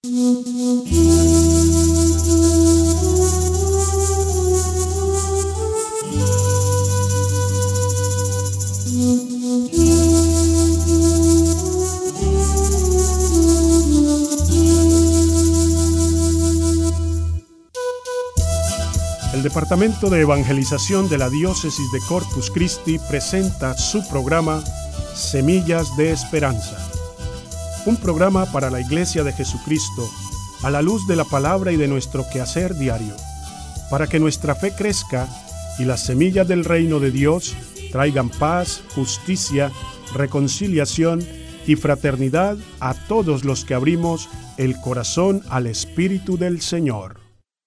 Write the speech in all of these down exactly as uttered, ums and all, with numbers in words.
El Departamento de Evangelización de la Diócesis de Corpus Christi presenta su programa Semillas de Esperanza, un programa para la Iglesia de Jesucristo a la luz de la palabra y de nuestro quehacer diario, para que nuestra fe crezca y las semillas del reino de Dios traigan paz, justicia, reconciliación y fraternidad a todos los que abrimos el corazón al Espíritu del Señor.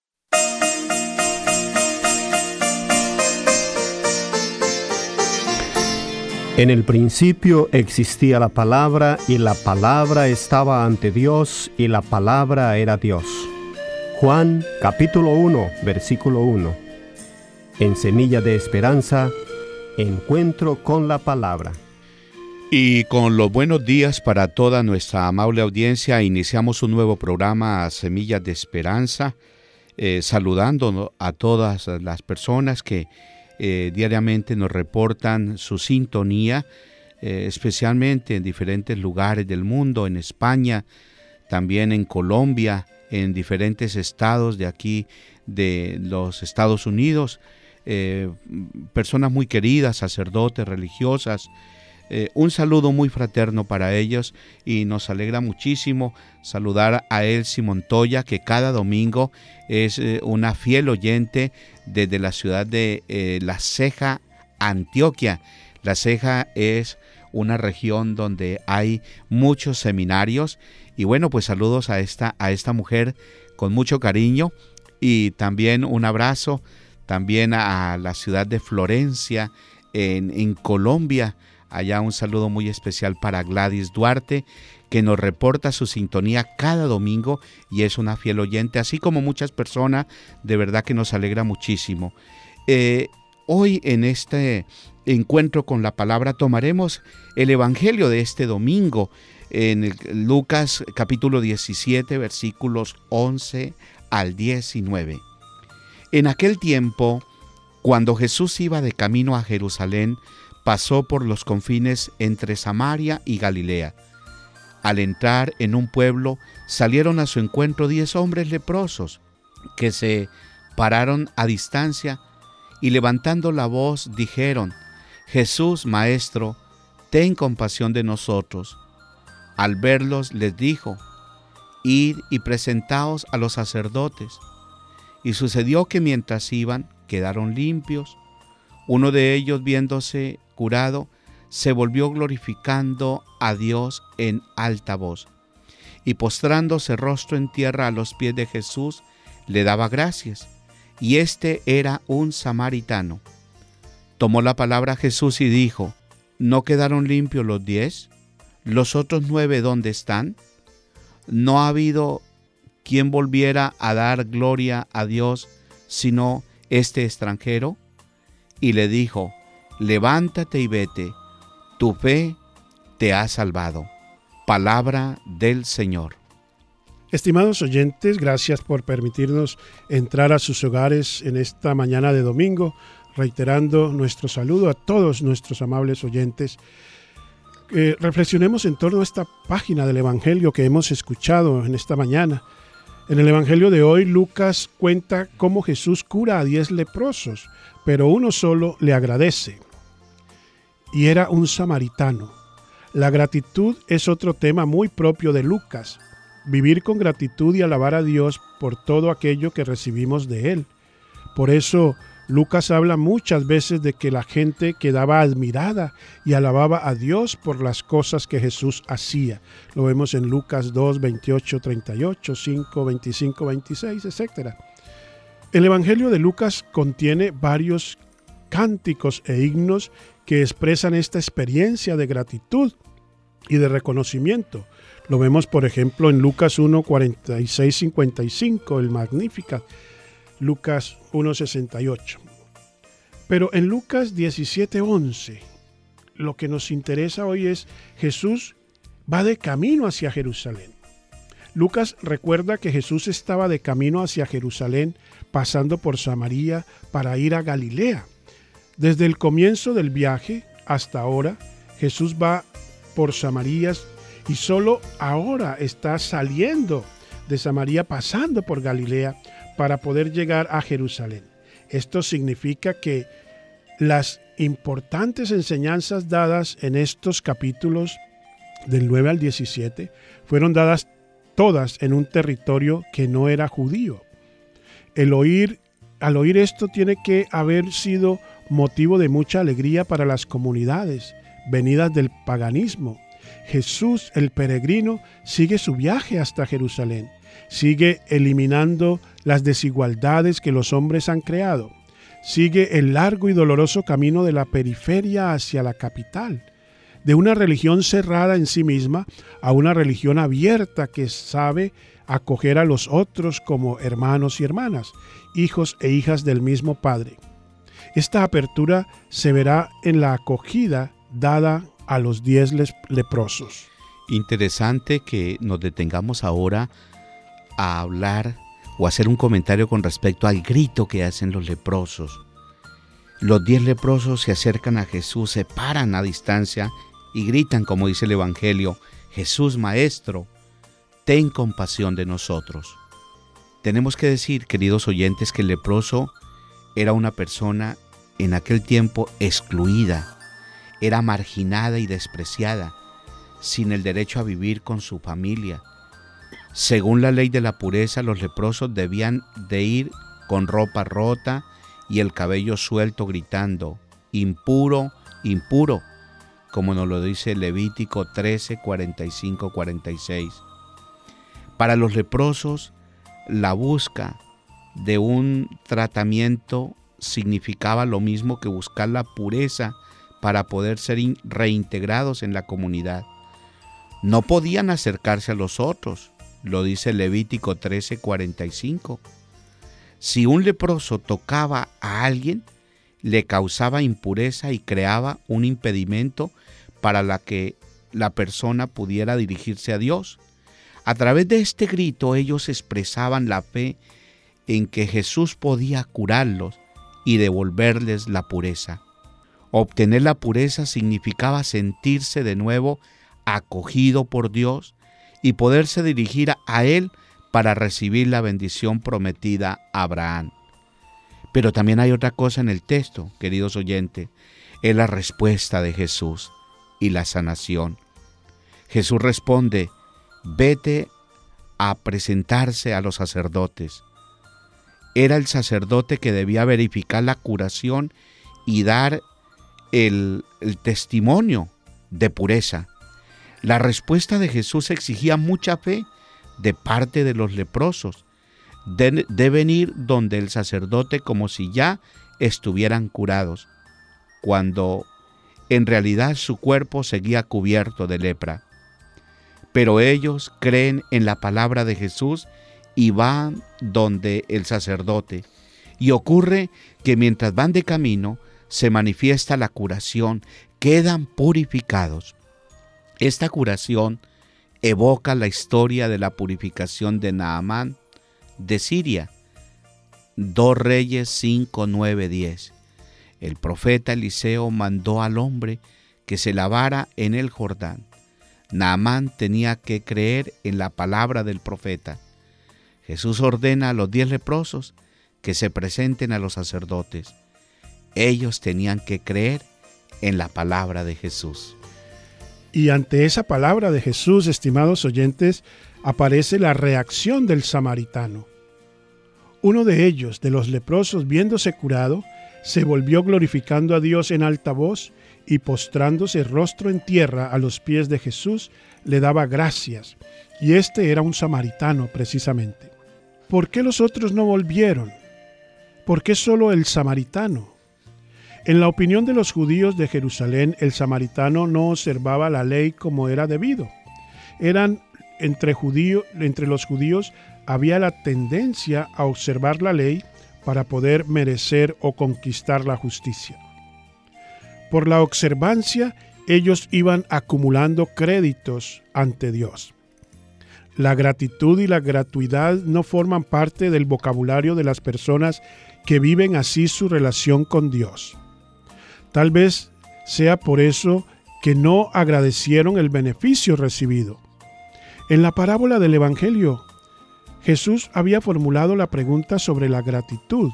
En el principio existía la palabra, y la palabra estaba ante Dios, y la palabra era Dios. Juan capítulo uno, versículo uno. En Semilla de Esperanza, encuentro con la palabra. Y con los buenos días para toda nuestra amable audiencia, iniciamos un nuevo programa Semillas de Esperanza, eh, saludando a todas las personas que Eh, diariamente nos reportan su sintonía, eh, especialmente en diferentes lugares del mundo, en España, también en Colombia, en diferentes estados de aquí de los Estados Unidos, eh, personas muy queridas, sacerdotes, religiosas. Eh, un saludo muy fraterno para ellos, y nos alegra muchísimo saludar a Elsie Montoya, que cada domingo es eh, una fiel oyente desde la ciudad de eh, La Ceja, Antioquia. La Ceja es una región donde hay muchos seminarios, y bueno, pues saludos a esta, a esta mujer con mucho cariño, y también un abrazo también a la ciudad de Florencia en, en Colombia. Allá un saludo muy especial para Gladys Duarte, que nos reporta su sintonía cada domingo y es una fiel oyente, así como muchas personas. De verdad que nos alegra muchísimo. Eh, hoy en este encuentro con la palabra tomaremos el evangelio de este domingo en el Lucas capítulo diecisiete, versículos once al diecinueve. En aquel tiempo, cuando Jesús iba de camino a Jerusalén, pasó por los confines entre Samaria y Galilea. Al entrar en un pueblo, salieron a su encuentro diez hombres leprosos, que se pararon a distancia y levantando la voz dijeron: Jesús, Maestro, ten compasión de nosotros. Al verlos les dijo: Id y presentaos a los sacerdotes. Y sucedió que mientras iban, quedaron limpios. Uno de ellos, viéndose curado, se volvió glorificando a Dios en alta voz, y postrándose rostro en tierra a los pies de Jesús, le daba gracias. Y este era un samaritano. Tomó la palabra Jesús y dijo: ¿No quedaron limpios los diez? ¿Los otros nueve dónde están? ¿No ha habido quien volviera a dar gloria a Dios sino este extranjero? Y le dijo: levántate y vete, tu fe te ha salvado. Palabra del Señor. Estimados oyentes, gracias por permitirnos entrar a sus hogares en esta mañana de domingo, reiterando nuestro saludo a todos nuestros amables oyentes. Eh, reflexionemos en torno a esta página del Evangelio que hemos escuchado en esta mañana. En el Evangelio de hoy, Lucas cuenta cómo Jesús cura a diez leprosos, pero uno solo le agradece, y era un samaritano. La gratitud es otro tema muy propio de Lucas. Vivir con gratitud y alabar a Dios por todo aquello que recibimos de Él. Por eso, Lucas habla muchas veces de que la gente quedaba admirada y alababa a Dios por las cosas que Jesús hacía. Lo vemos en Lucas dos, veintiocho, treinta y ocho, cinco, veinticinco, veintiséis, etcétera. El Evangelio de Lucas contiene varios cánticos e himnos que expresan esta experiencia de gratitud y de reconocimiento. Lo vemos, por ejemplo, en Lucas uno, cuarenta y seis, cincuenta y cinco, el Magnificat, Lucas uno, sesenta y ocho. Pero en Lucas diecisiete, once, lo que nos interesa hoy es Jesús va de camino hacia Jerusalén. Lucas recuerda que Jesús estaba de camino hacia Jerusalén, pasando por Samaria para ir a Galilea. Desde el comienzo del viaje hasta ahora, Jesús va por Samaria y solo ahora está saliendo de Samaria, pasando por Galilea para poder llegar a Jerusalén. Esto significa que las importantes enseñanzas dadas en estos capítulos del nueve al diecisiete fueron dadas todas en un territorio que no era judío. El oír, al oír esto tiene que haber sido motivo de mucha alegría para las comunidades venidas del paganismo. Jesús, el peregrino, sigue su viaje hasta Jerusalén, sigue eliminando las desigualdades que los hombres han creado, sigue el largo y doloroso camino de la periferia hacia la capital, de una religión cerrada en sí misma a una religión abierta que sabe acoger a los otros como hermanos y hermanas, hijos e hijas del mismo Padre. Esta apertura se verá en la acogida dada a los diez leprosos. Interesante que nos detengamos ahora a hablar o hacer un comentario con respecto al grito que hacen los leprosos. Los diez leprosos se acercan a Jesús, se paran a distancia y gritan, como dice el Evangelio: Jesús, Maestro, ten compasión de nosotros. Tenemos que decir, queridos oyentes, que el leproso era una persona en aquel tiempo excluida, era marginada y despreciada, sin el derecho a vivir con su familia. Según la ley de la pureza, los leprosos debían de ir con ropa rota y el cabello suelto, gritando: impuro, impuro, como nos lo dice Levítico trece, cuarenta y cinco, cuarenta y seis. Para los leprosos, la busca de un tratamiento significaba lo mismo que buscar la pureza para poder ser reintegrados en la comunidad. No podían acercarse a los otros, lo dice Levítico trece, cuarenta y cinco. Si un leproso tocaba a alguien, le causaba impureza y creaba un impedimento para la que la persona pudiera dirigirse a Dios. A través de este grito ellos expresaban la fe en que Jesús podía curarlos y devolverles la pureza. Obtener la pureza significaba sentirse de nuevo acogido por Dios y poderse dirigir a Él para recibir la bendición prometida a Abraham. Pero también hay otra cosa en el texto, queridos oyentes, es la respuesta de Jesús y la sanación. Jesús responde: vete a presentarse a los sacerdotes. Era el sacerdote que debía verificar la curación y dar el, el testimonio de pureza. La respuesta de Jesús exigía mucha fe de parte de los leprosos. De, deben ir donde el sacerdote como si ya estuvieran curados, cuando en realidad su cuerpo seguía cubierto de lepra. Pero ellos creen en la palabra de Jesús y van donde el sacerdote. Y ocurre que mientras van de camino se manifiesta la curación, quedan purificados. Esta curación evoca la historia de la purificación de Naamán de Siria. dos Reyes cinco, nueve, diez. El profeta Eliseo mandó al hombre que se lavara en el Jordán. Naamán tenía que creer en la palabra del profeta. Jesús ordena a los diez leprosos que se presenten a los sacerdotes. Ellos tenían que creer en la palabra de Jesús. Y ante esa palabra de Jesús, estimados oyentes, aparece la reacción del samaritano. Uno de ellos, de los leprosos, viéndose curado, se volvió glorificando a Dios en alta voz y postrándose rostro en tierra a los pies de Jesús, le daba gracias. Y este era un samaritano precisamente. ¿Por qué los otros no volvieron? ¿Por qué solo el samaritano? En la opinión de los judíos de Jerusalén, el samaritano no observaba la ley como era debido. Eran entre, judío, entre los judíos había la tendencia a observar la ley para poder merecer o conquistar la justicia. Por la observancia, ellos iban acumulando créditos ante Dios. La gratitud y la gratuidad no forman parte del vocabulario de las personas que viven así su relación con Dios. Tal vez sea por eso que no agradecieron el beneficio recibido. En la parábola del Evangelio, Jesús había formulado la pregunta sobre la gratitud.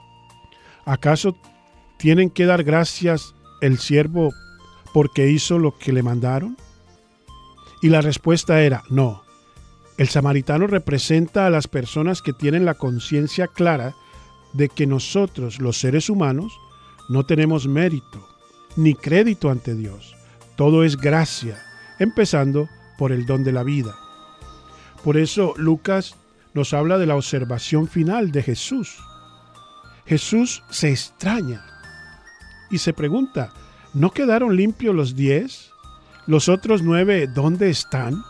¿Acaso tienen que dar gracias el siervo porque hizo lo que le mandaron? Y la respuesta era no. El samaritano representa a las personas que tienen la conciencia clara de que nosotros, los seres humanos, no tenemos mérito ni crédito ante Dios. Todo es gracia, empezando por el don de la vida. Por eso Lucas nos habla de la observación final de Jesús. Jesús se extraña y se pregunta, ¿no quedaron limpios los diez? ¿Los otros nueve dónde están?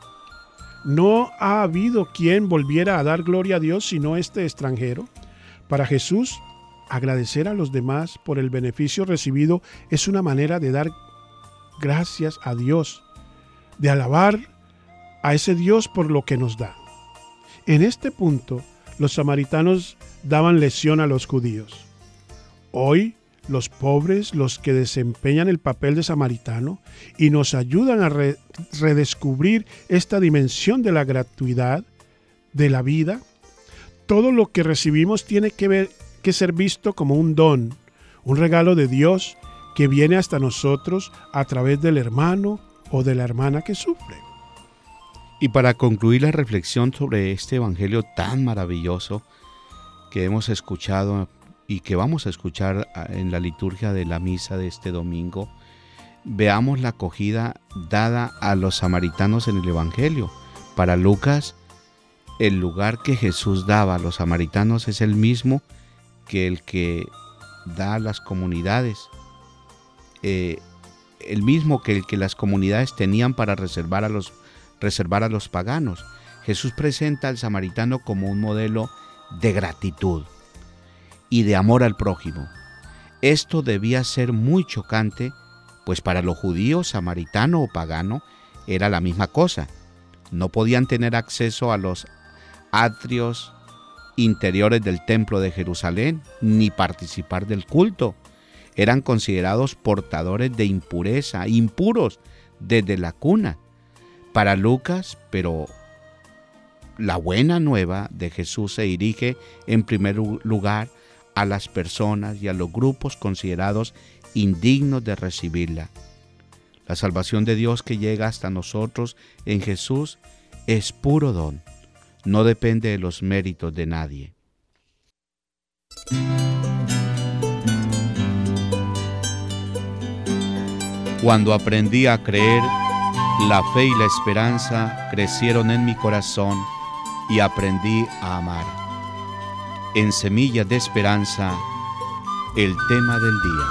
¿No ha habido quien volviera a dar gloria a Dios sino este extranjero? Para Jesús, agradecer a los demás por el beneficio recibido es una manera de dar gracias a Dios, de alabar a ese Dios por lo que nos da. En este punto, los samaritanos daban lección a los judíos. Hoy, los pobres, los que desempeñan el papel de samaritano y nos ayudan a re- redescubrir esta dimensión de la gratuidad, de la vida, todo lo que recibimos tiene que, ver, que ser visto como un don, un regalo de Dios que viene hasta nosotros a través del hermano o de la hermana que sufre. Y para concluir la reflexión sobre este evangelio tan maravilloso que hemos escuchado y que vamos a escuchar en la liturgia de la misa de este domingo, veamos la acogida dada a los samaritanos en el evangelio. Para Lucas, el lugar que Jesús daba a los samaritanos es el mismo que el que da a las comunidades, eh, el mismo que el que las comunidades tenían para reservar a los, reservar a los paganos. Jesús presenta al samaritano como un modelo de gratitud y de amor al prójimo. Esto debía ser muy chocante, pues para los judíos, samaritano o pagano era la misma cosa. No podían tener acceso a los atrios interiores del templo de Jerusalén, ni participar del culto. Eran considerados portadores de impureza, impuros desde la cuna. Para Lucas, pero la buena nueva de Jesús se dirige en primer lugar a las personas y a los grupos considerados indignos de recibirla. La salvación de Dios que llega hasta nosotros en Jesús es puro don, no depende de los méritos de nadie. Cuando aprendí a creer, la fe y la esperanza crecieron en mi corazón y aprendí a amar. En Semillas de Esperanza, el tema del día.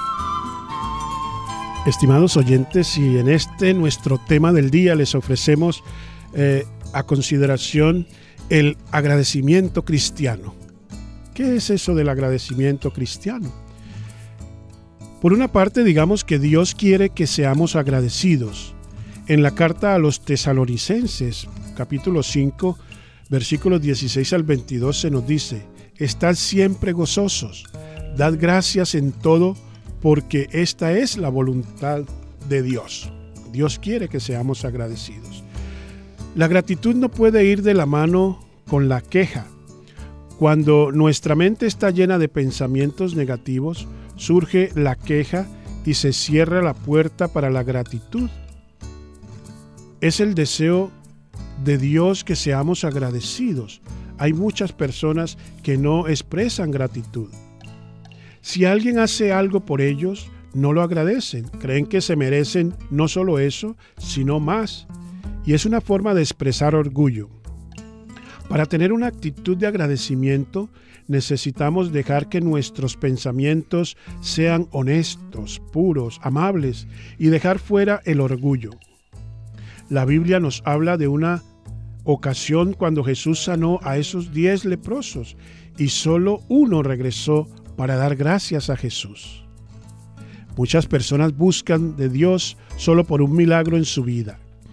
Estimados oyentes, y en este nuestro tema del día les ofrecemos eh, a consideración el agradecimiento cristiano. ¿Qué es eso del agradecimiento cristiano? Por una parte, digamos que Dios quiere que seamos agradecidos. En la carta a los Tesalonicenses, capítulo cinco, versículos dieciséis al veintidós, se nos dice: estad siempre gozosos, dad gracias en todo, porque esta es la voluntad de Dios. Dios quiere que seamos agradecidos. La gratitud no puede ir de la mano con la queja. Cuando nuestra mente está llena de pensamientos negativos, surge la queja y se cierra la puerta para la gratitud. Es el deseo de Dios que seamos agradecidos. Hay muchas personas que no expresan gratitud. Si alguien hace algo por ellos, no lo agradecen. Creen que se merecen no solo eso, sino más. Y es una forma de expresar orgullo. Para tener una actitud de agradecimiento, necesitamos dejar que nuestros pensamientos sean honestos, puros, amables y dejar fuera el orgullo. La Biblia nos habla de una ocasión cuando Jesús sanó a esos diez leprosos y solo uno regresó para dar gracias a Jesús. Muchas personas buscan de Dios solo por un milagro en su vida.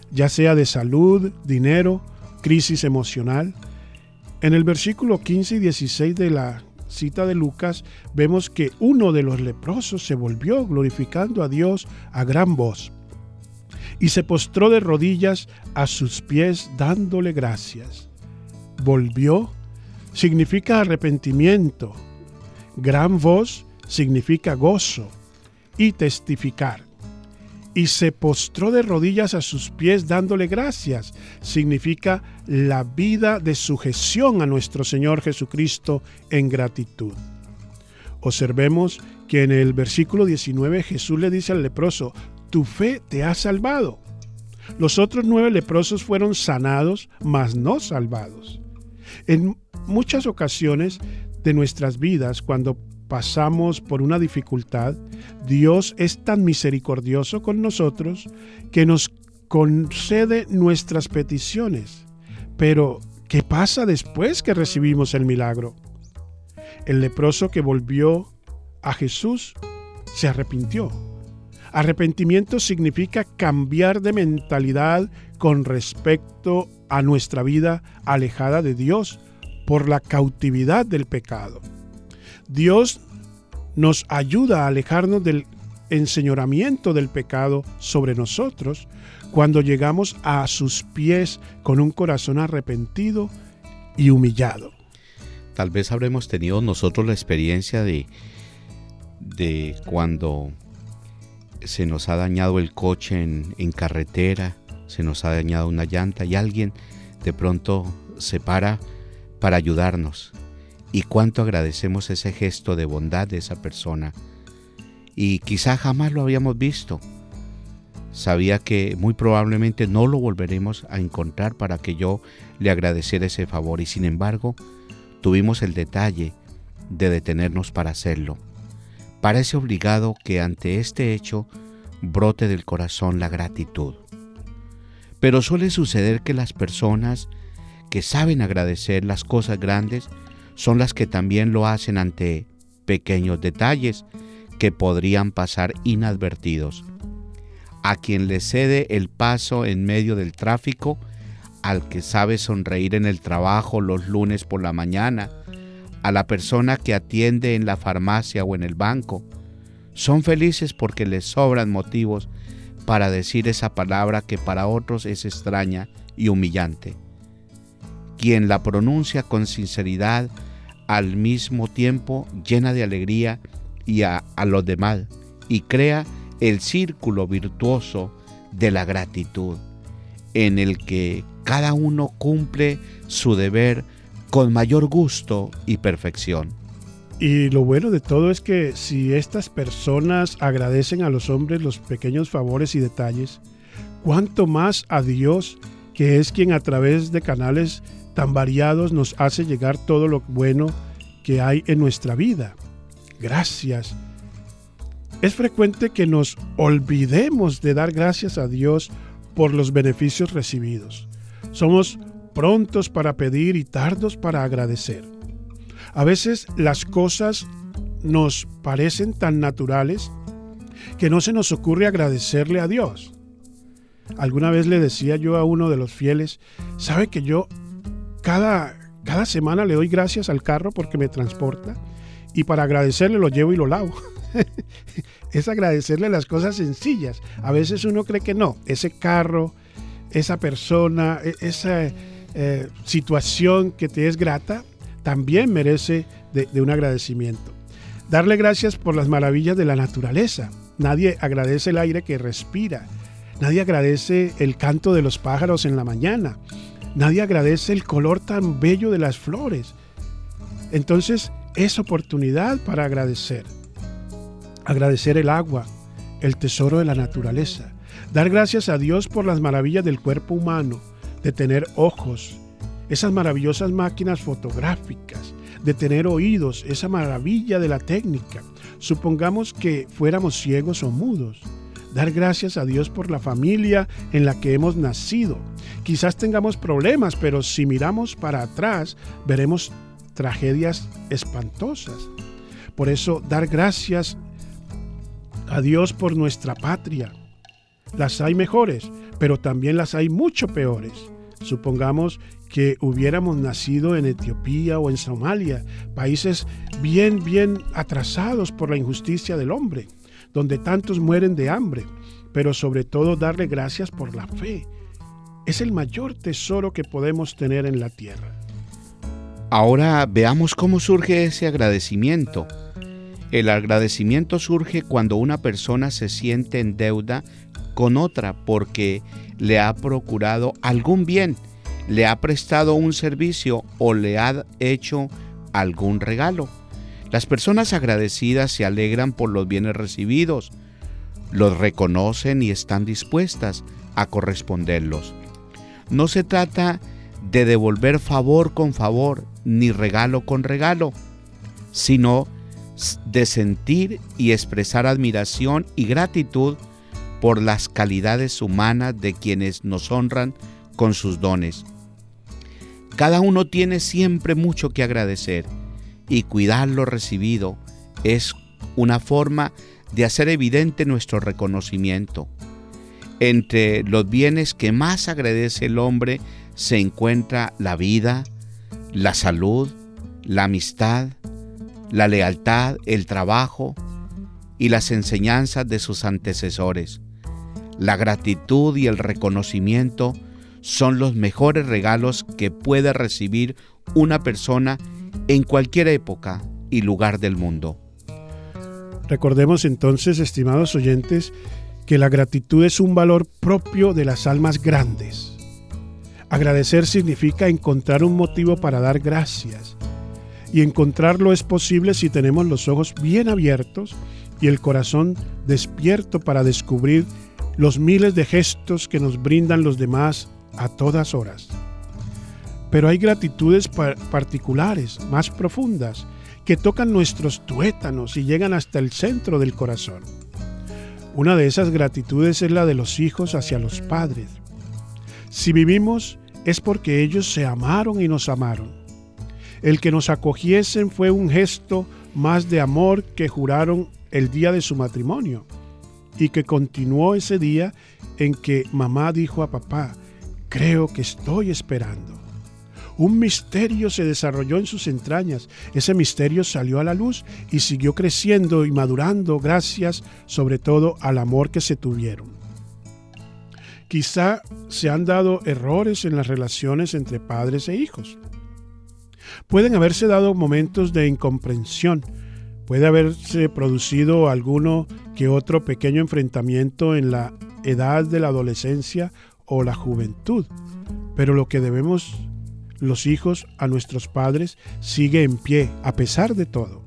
ya sea de salud, dinero, crisis emocional. En el versículo quince y dieciséis de la cita de Lucas, vemos que uno de los leprosos se volvió glorificando a Dios a gran voz y se postró de rodillas a sus pies dándole gracias. Volvió significa arrepentimiento, gran voz significa gozo y testificar. Y se postró de rodillas a sus pies dándole gracias. Significa la vida de sujeción a nuestro Señor Jesucristo en gratitud. Observemos que en el versículo diecinueve Jesús le dice al leproso, tu fe te ha salvado. Los otros nueve leprosos fueron sanados, mas no salvados. En muchas ocasiones de nuestras vidas, cuando pasamos por una dificultad, Dios es tan misericordioso con nosotros que nos concede nuestras peticiones. Pero, ¿qué pasa después que recibimos el milagro? El leproso que volvió a Jesús se arrepintió. Arrepentimiento significa cambiar de mentalidad con respecto a nuestra vida alejada de Dios por la cautividad del pecado. Dios nos ayuda a alejarnos del enseñoramiento del pecado sobre nosotros cuando llegamos a sus pies con un corazón arrepentido y humillado. Tal vez habremos tenido nosotros la experiencia de, de cuando se nos ha dañado el coche en, en carretera, se nos ha dañado una llanta y alguien de pronto se para para ayudarnos. Y cuánto agradecemos ese gesto de bondad de esa persona. Y quizá jamás lo habíamos visto. Sabía que muy probablemente no lo volveremos a encontrar para que yo le agradeciera ese favor. Y sin embargo, tuvimos el detalle de detenernos para hacerlo. Parece obligado que ante este hecho brote del corazón la gratitud. Pero suele suceder que las personas que saben agradecer las cosas grandes son las que también lo hacen ante pequeños detalles que podrían pasar inadvertidos. A quien le cede el paso en medio del tráfico, al que sabe sonreír en el trabajo los lunes por la mañana, a la persona que atiende en la farmacia o en el banco, son felices porque les sobran motivos para decir esa palabra que para otros es extraña y humillante. Quien la pronuncia con sinceridad, al mismo tiempo llena de alegría y a, a los demás, y crea el círculo virtuoso de la gratitud, en el que cada uno cumple su deber con mayor gusto y perfección. Y lo bueno de todo es que si estas personas agradecen a los hombres los pequeños favores y detalles, cuánto más a Dios, que es quien a través de canales tan variados nos hace llegar todo lo bueno que hay en nuestra vida. Gracias. Es frecuente que nos olvidemos de dar gracias a Dios por los beneficios recibidos. Somos prontos para pedir y tardos para agradecer. A veces las cosas nos parecen tan naturales que no se nos ocurre agradecerle a Dios. Alguna vez le decía yo a uno de los fieles, ¿sabe que yo cada, cada semana le doy gracias al carro porque me transporta? Y para agradecerle lo llevo y lo lavo. Es agradecerle las cosas sencillas. A veces uno cree que no. Ese carro, esa persona, esa eh, situación que te es grata, también merece de, de un agradecimiento. Darle gracias por las maravillas de la naturaleza. Nadie agradece el aire que respira. Nadie agradece el canto de los pájaros en la mañana. Nadie agradece el color tan bello de las flores. Entonces, es oportunidad para agradecer. Agradecer el agua, el tesoro de la naturaleza. Dar gracias a Dios por las maravillas del cuerpo humano, de tener ojos, esas maravillosas máquinas fotográficas, de tener oídos, esa maravilla de la técnica. Supongamos que fuéramos ciegos o mudos. Dar gracias a Dios por la familia en la que hemos nacido. Quizás tengamos problemas, pero si miramos para atrás, veremos tragedias espantosas. Por eso, dar gracias a Dios por nuestra patria. Las hay mejores, pero también las hay mucho peores. Supongamos que hubiéramos nacido en Etiopía o en Somalia, países bien, bien atrasados por la injusticia del hombre, donde tantos mueren de hambre, pero sobre todo darle gracias por la fe. Es el mayor tesoro que podemos tener en la tierra. Ahora veamos cómo surge ese agradecimiento. El agradecimiento surge cuando una persona se siente en deuda con otra porque le ha procurado algún bien, le ha prestado un servicio o le ha hecho algún regalo. Las personas agradecidas se alegran por los bienes recibidos, los reconocen y están dispuestas a corresponderlos. No se trata de devolver favor con favor, ni regalo con regalo, sino de sentir y expresar admiración y gratitud por las calidades humanas de quienes nos honran con sus dones. Cada uno tiene siempre mucho que agradecer, y cuidar lo recibido es una forma de hacer evidente nuestro reconocimiento. Entre los bienes que más agradece el hombre se encuentra la vida, la salud, la amistad, la lealtad, el trabajo y las enseñanzas de sus antecesores. La gratitud y el reconocimiento son los mejores regalos que puede recibir una persona en cualquier época y lugar del mundo. Recordemos entonces, estimados oyentes, que la gratitud es un valor propio de las almas grandes. Agradecer significa encontrar un motivo para dar gracias, y encontrarlo es posible si tenemos los ojos bien abiertos y el corazón despierto para descubrir los miles de gestos que nos brindan los demás a todas horas. Pero hay gratitudes par- particulares, más profundas, que tocan nuestros tuétanos y llegan hasta el centro del corazón. Una de esas gratitudes es la de los hijos hacia los padres. Si vivimos es porque ellos se amaron y nos amaron. El que nos acogiesen fue un gesto más de amor que juraron el día de su matrimonio, y que continuó ese día en que mamá dijo a papá: creo que estoy esperando. Un misterio se desarrolló en sus entrañas. Ese misterio salió a la luz y siguió creciendo y madurando gracias sobre todo al amor que se tuvieron. Quizá se han dado errores en las relaciones entre padres e hijos. Pueden haberse dado momentos de incomprensión. Puede haberse producido alguno que otro pequeño enfrentamiento en la edad de la adolescencia o la juventud. Pero lo que debemos los hijos a nuestros padres sigue en pie a pesar de todo.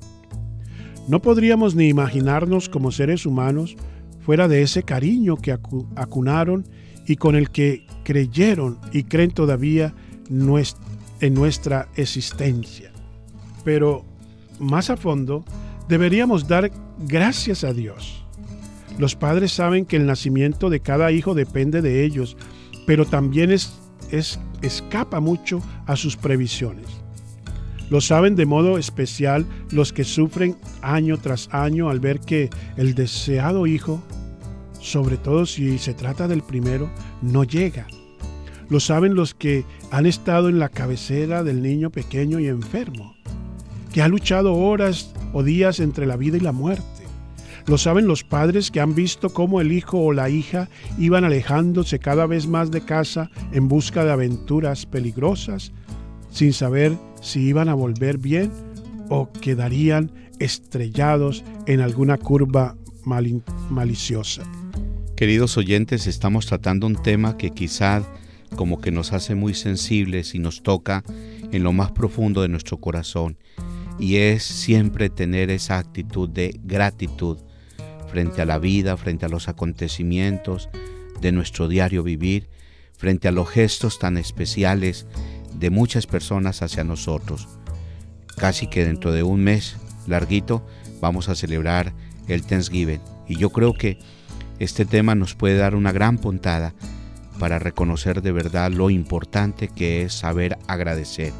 No podríamos ni imaginarnos como seres humanos fuera de ese cariño que acu- acunaron y con el que creyeron y creen todavía nuest- en nuestra existencia. Pero más a fondo, deberíamos dar gracias a Dios. Los padres saben que el nacimiento de cada hijo depende de ellos, pero también es, es, escapa mucho a sus previsiones. Lo saben de modo especial los que sufren año tras año al ver que el deseado hijo, sobre todo si se trata del primero, no llega. Lo saben los que han estado en la cabecera del niño pequeño y enfermo, que ha luchado horas o días entre la vida y la muerte. Lo saben los padres que han visto cómo el hijo o la hija iban alejándose cada vez más de casa en busca de aventuras peligrosas, sin saber si iban a volver bien o quedarían estrellados en alguna curva mal- maliciosa. Queridos oyentes, estamos tratando un tema que quizá como que nos hace muy sensibles y nos toca en lo más profundo de nuestro corazón, y es siempre tener esa actitud de gratitud frente a la vida, frente a los acontecimientos de nuestro diario vivir, frente a los gestos tan especiales de muchas personas hacia nosotros. Casi que dentro de un mes larguito vamos a celebrar el Thanksgiving, y yo creo que este tema nos puede dar una gran puntada para reconocer de verdad lo importante que es saber agradecer.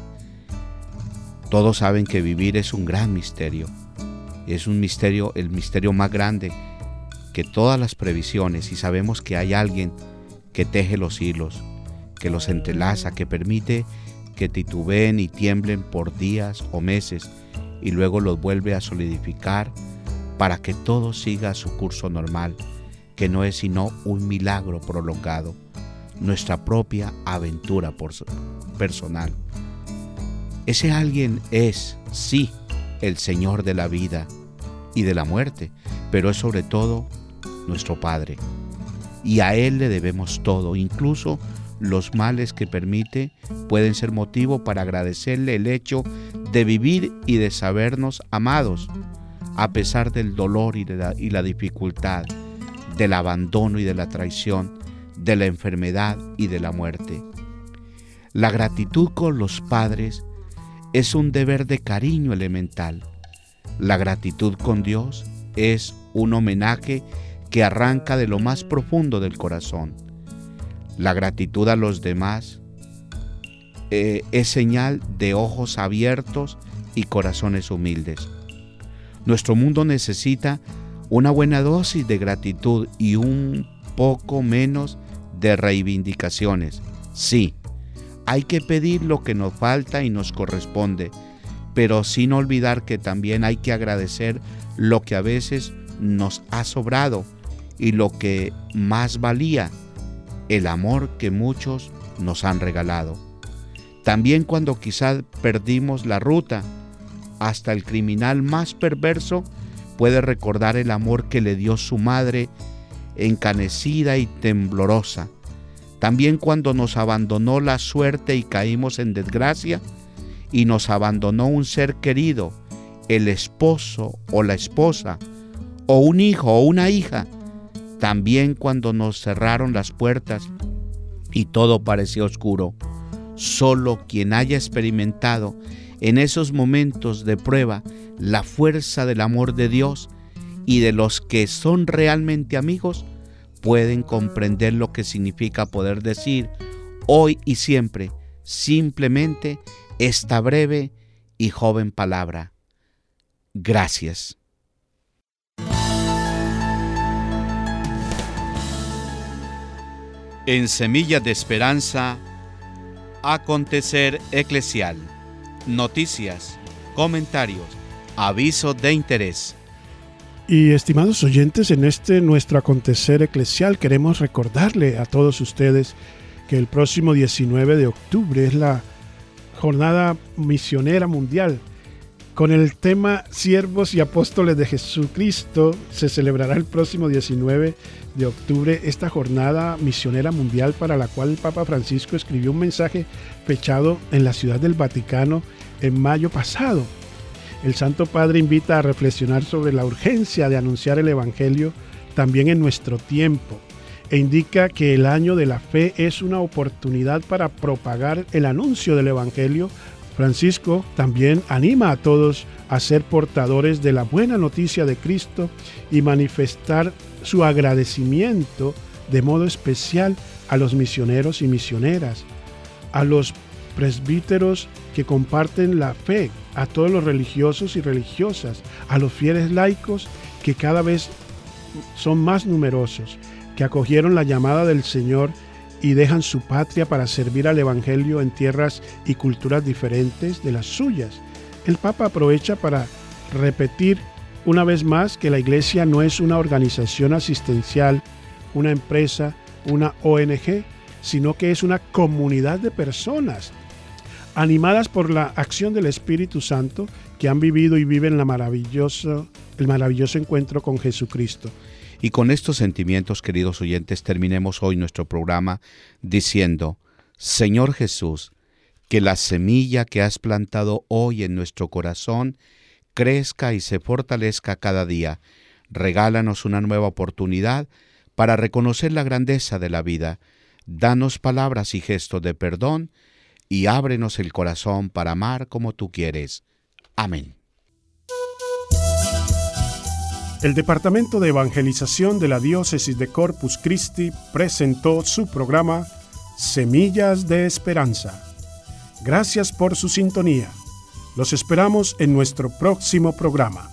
Todos saben que vivir es un gran misterio. Es un misterio, el misterio más grande que todas las previsiones, y sabemos que hay alguien que teje los hilos, que los entrelaza, que permite que titubeen y tiemblen por días o meses y luego los vuelve a solidificar para que todo siga su curso normal, que no es sino un milagro prolongado, nuestra propia aventura personal. Ese alguien es, sí, el Señor de la vida y de la muerte, pero es sobre todo nuestro Padre. Y a Él le debemos todo, incluso los males que permite pueden ser motivo para agradecerle el hecho de vivir y de sabernos amados, a pesar del dolor y de la, y la dificultad, del abandono y de la traición, de la enfermedad y de la muerte. La gratitud con los padres es un deber de cariño elemental. La gratitud con Dios es un homenaje que arranca de lo más profundo del corazón. La gratitud a los demás eh, es señal de ojos abiertos y corazones humildes. Nuestro mundo necesita una buena dosis de gratitud y un poco menos de reivindicaciones. Sí, hay que pedir lo que nos falta y nos corresponde, pero sin olvidar que también hay que agradecer lo que a veces nos ha sobrado y lo que más valía, el amor que muchos nos han regalado. También cuando quizás perdimos la ruta, hasta el criminal más perverso puede recordar el amor que le dio su madre, encanecida y temblorosa. También cuando nos abandonó la suerte y caímos en desgracia, y nos abandonó un ser querido, el esposo o la esposa, o un hijo o una hija. También cuando nos cerraron las puertas y todo parecía oscuro. Solo quien haya experimentado en esos momentos de prueba la fuerza del amor de Dios y de los que son realmente amigos, pueden comprender lo que significa poder decir hoy y siempre simplemente esta breve y joven palabra: gracias. En Semillas de Esperanza, acontecer eclesial, noticias, comentarios, avisos de interés. Y estimados oyentes, en este nuestro acontecer eclesial queremos recordarle a todos ustedes que el próximo diecinueve de octubre es la Jornada Misionera Mundial. Con el tema Siervos y Apóstoles de Jesucristo se celebrará el próximo diecinueve de octubre esta Jornada Misionera Mundial, para la cual el Papa Francisco escribió un mensaje fechado en la Ciudad del Vaticano en mayo pasado. El Santo Padre invita a reflexionar sobre la urgencia de anunciar el Evangelio también en nuestro tiempo, e indica que el año de la fe es una oportunidad para propagar el anuncio del Evangelio. Francisco también anima a todos a ser portadores de la buena noticia de Cristo y manifestar su agradecimiento de modo especial a los misioneros y misioneras, a los presbíteros que comparten la fe, a todos los religiosos y religiosas, a los fieles laicos que cada vez son más numerosos, que acogieron la llamada del Señor y dejan su patria para servir al Evangelio en tierras y culturas diferentes de las suyas. El Papa aprovecha para repetir una vez más que la Iglesia no es una organización asistencial, una empresa, una O N G, sino que es una comunidad de personas animadas por la acción del Espíritu Santo, que han vivido y viven la maravilloso, el maravilloso encuentro con Jesucristo. Y con estos sentimientos, queridos oyentes, terminemos hoy nuestro programa diciendo: Señor Jesús, que la semilla que has plantado hoy en nuestro corazón crezca y se fortalezca cada día. Regálanos una nueva oportunidad para reconocer la grandeza de la vida. Danos palabras y gestos de perdón y ábrenos el corazón para amar como tú quieres. Amén. El Departamento de Evangelización de la Diócesis de Corpus Christi presentó su programa Semillas de Esperanza. Gracias por su sintonía. Los esperamos en nuestro próximo programa.